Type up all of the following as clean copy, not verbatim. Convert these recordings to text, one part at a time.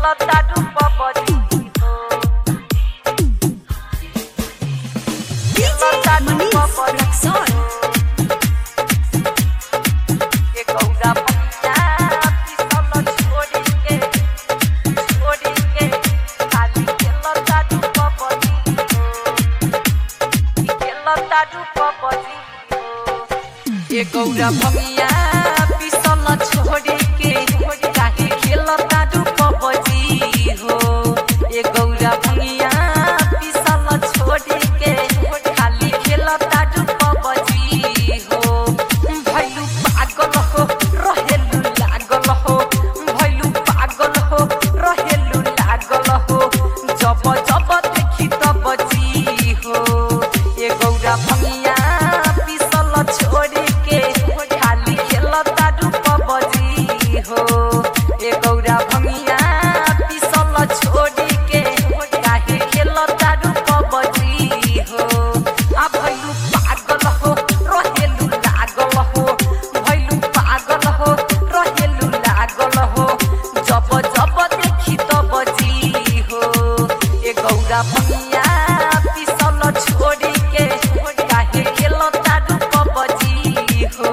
गौरा भंगिया पिसल छोड़ी के काहे खेलता डूब बजी हो। ए गौरा भंगिया पिसल छोड़ी के खाली खेलता डूब बजी हो। भैलू पागल हो रहेलू लागल हो, भैलू पागल हो रहेलू लागल हो, जब जब देखी तब बजी हो। ए गौरा भंगिया पिसल छोड़ी खाली खेलता डूब बजी हो। ए गौरा भंगिया पिसल छोड़ी के काहे खेलता डूब बजी हो। आ भैलू पागल हो रहेलू लागल हो, भैलू पागल हो रहेलू लागल हो, जब जब देखी तब बजी हो। ए गौरा भंगिया पिसल छोड़ी के काहे खेलता डूब बजी हो।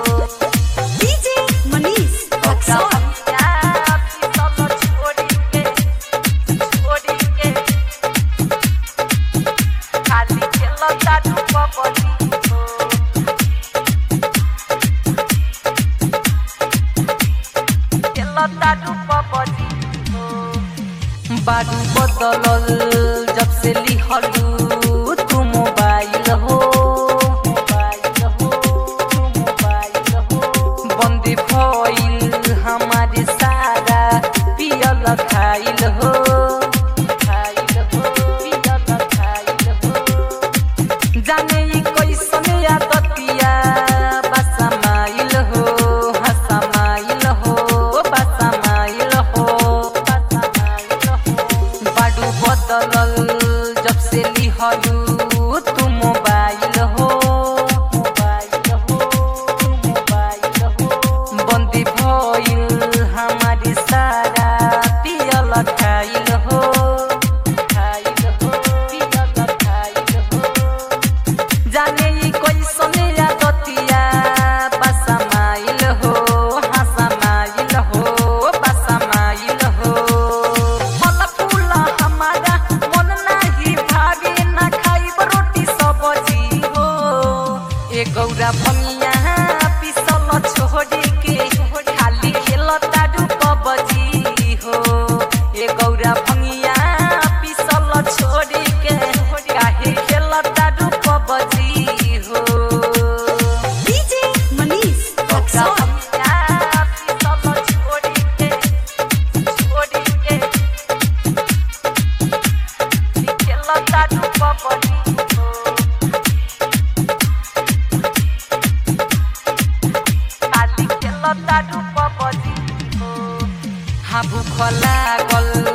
बारू बदलल जब से लिहलू तू मोबाइल हो, बंदी भइल हमारे सारा पियल खाइल हो, जाने ई कैसन आदतिया बसमाइल हो, हसमाइल हो, बसमाइल हो। बारू बदलल जब से लिहलू तू मोबाइल हो, बंदी भइल हमारी सारा पियल खाइल हो, जाने ई कैसन आदतिया बसमाइल हो, हसमाइल हो, बसमाइल हो। फल फूल हमारा मन नाही भावे, ना खाइब रोटी सब्जी हो। ए गौरा भंगिया पिसल छोड़ी के खाली खेलता डूब बजी हो। ए गौरा भंगिया पिसल छोड़ी के काहे खेलता डूब बजी हो। भूख लागल